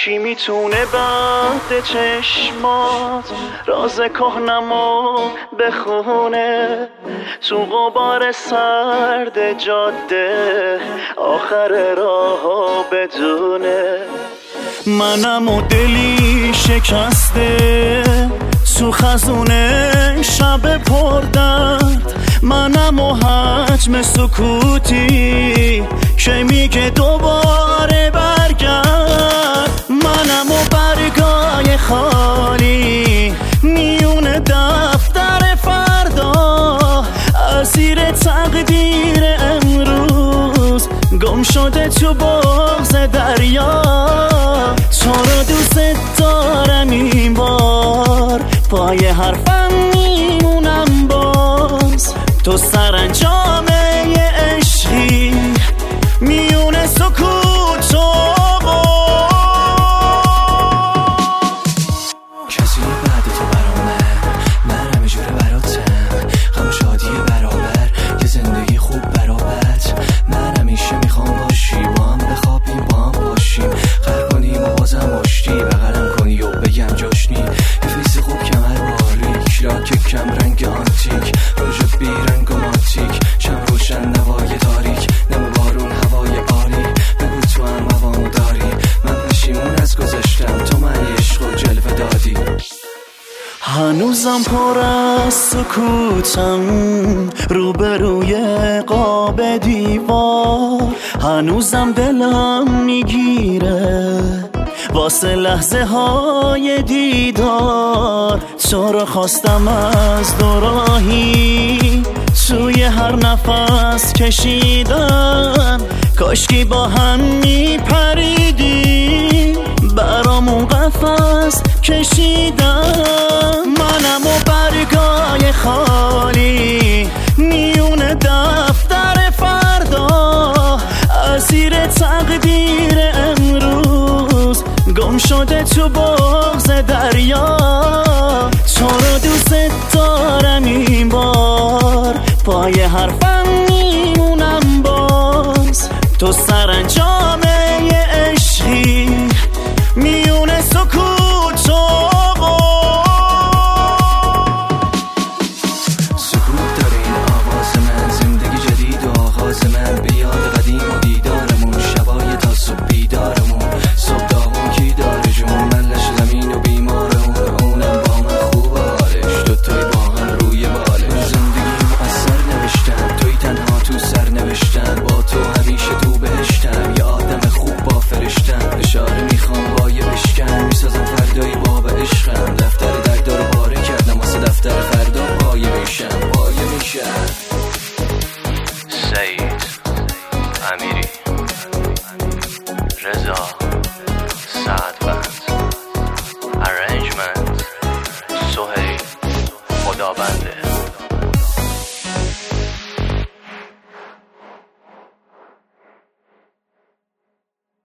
کی میتونه بعد چشمات راز کهنمو بخونه تو غبار سرد جاده آخر راه بدونه. منم و دلی شکسته تو خزونه شب پردرد، منم و حجم سکوتی که میگه دوباره برگرد، منم و برگای خالی میون دفتر فردا اسیر تقدیر امروز گم شده تو بغض دریا. تو رو دوست دارم این بار پای حرفم میمونم باز، تو سرانجام یه عشقی میونه سکوت و کسی بعد تو برامه، من همه جوره براتم، غم و شادی برابر، یه زندگی خوب برابرت. من همیشه میخوام باشی، با هم بخوابیم با هم باشیم، قهر کنیم و بازم باشی، بغلم کنی و بگم جاشنی. یه فیس خوب کمر باریک، لاک کم رنگ آنتیک، روژ بیرنگ و ماتیک، شب روشن نوای تاریک، نم بارون هوای عالی. بگو تو هم هوامو داری، من پشیمون از گذشتم، تو من عشق و جلوه دادی. هنوزم پر از سکوتم روبروی قاب دیوار، هنوزم دلم میگیره واسه لحظه های دیدار. تو رو خواستم از دوراهی توی هر نفس کشیدم، کاشکی با هم میپریدیم برامون قفس کشیدم. منم و برگای خالی میون دفتر فردا اسیر تقدیر امروز گم شده تو بغض دریا. تو رو دوست دارم این بار پای حرفم میمونم باز، تو سرانجام